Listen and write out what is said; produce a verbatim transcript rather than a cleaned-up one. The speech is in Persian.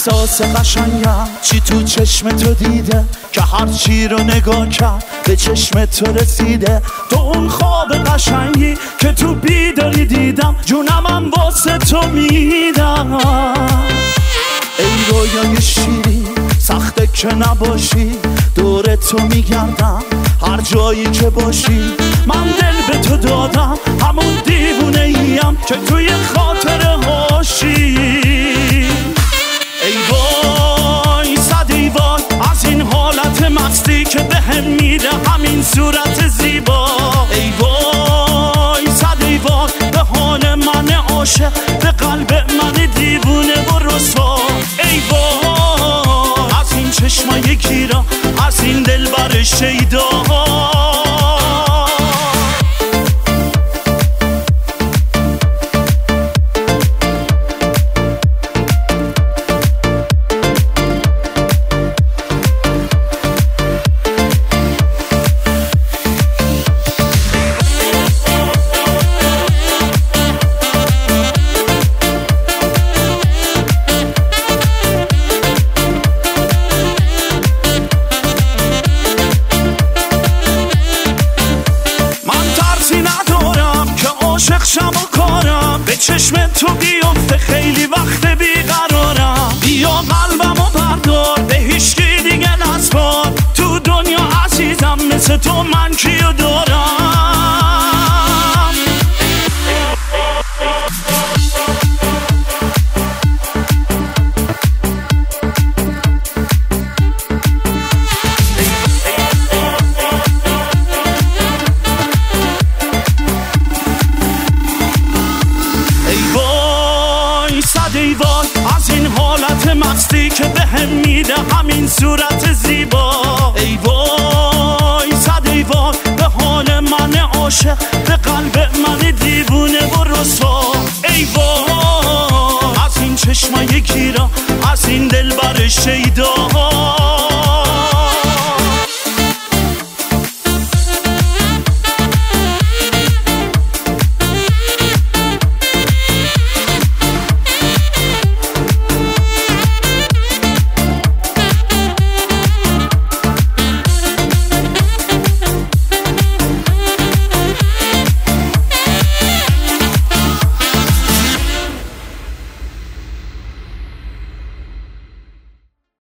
احساس قشنگم چی تو چشم تو دیده که هر چی رو نگاه کرد به چشم تو رسیده. تو اون خواب قشنگی که تو بیداری دیدم، جونمم واسه تو میدم. ای رویای شیری سخته که نباشی، دور تو میگردم هر جایی که باشی. من دل به تو دادم، همون دیوونه ایم که توی خاطره هاشی. ای وای صد ای وای از این حالت مستی که به هم میده همین صورت زیبا. ای وای صد ای وای به حال من عاشق، به قلب من دیوونه و رسوا. ای وای از این چشمای گیرا، از این دلبر شیدا. عاشق شم و کارم به چشم تو بیفته، خیلی وقت بیقرارم. بیا قلبم و بردار، به هیچکی دیگه نسپار. تو دنیا عزیزم مثل تو من کیو دارم. ای وای از این حالت مستی که به هم میده همین صورت زیبا. ای وای صد ای وای به حال من عاشق، به قلب من دیوونه و رسوا. ای وای از این چشمای گیرا، از این دلبر شیدا.